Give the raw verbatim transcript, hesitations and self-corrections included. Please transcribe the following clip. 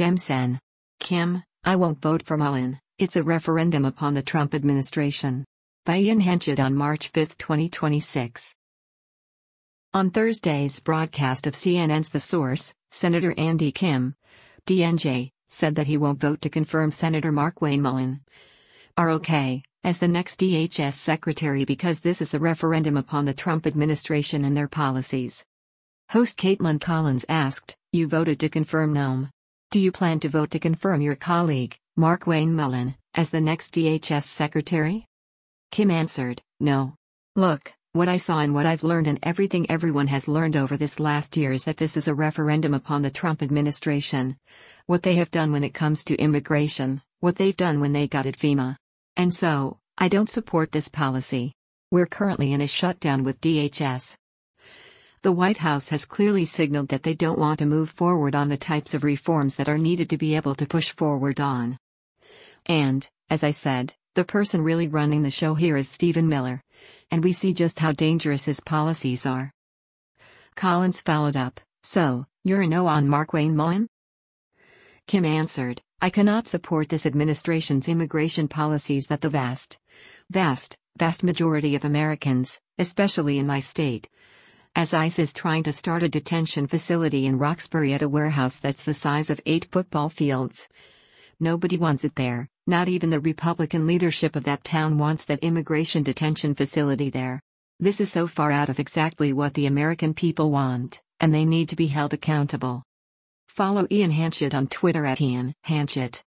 Demsen. Kim, I won't vote for Mullen, it's a referendum upon the Trump administration. By Ian Henchett on March fifth, twenty twenty-six. On Thursday's broadcast of C N N's The Source, Senator Andy Kim, D N J, said that he won't vote to confirm Senator Markwayne Mullin R O K as the next D H S secretary because this is a referendum upon the Trump administration and their policies. Host Caitlin Collins asked, "You voted to confirm Noam. Do you plan to vote to confirm your colleague, Markwayne Mullin, as the next D H S secretary?" Kim answered, "No. Look, what I saw and what I've learned and everything everyone has learned over this last year is that this is a referendum upon the Trump administration. What they have done when it comes to immigration, what they've done when they gutted FEMA. And so, I don't support this policy. We're currently in a shutdown with D H S. The White House has clearly signaled that they don't want to move forward on the types of reforms that are needed to be able to push forward on. And, as I said, the person really running the show here is Stephen Miller, and we see just how dangerous his policies are." Collins followed up, "So, you're a no on Markwayne Mullin?" Kim answered, "I cannot support this administration's immigration policies that the vast, vast, vast majority of Americans, especially in my state, as ICE is trying to start a detention facility in Roxbury at a warehouse that's the size of eight football fields. Nobody wants it there, not even the Republican leadership of that town wants that immigration detention facility there. This is so far out of exactly what the American people want, and they need to be held accountable." Follow Ian Henchett on Twitter at Ian Henchett.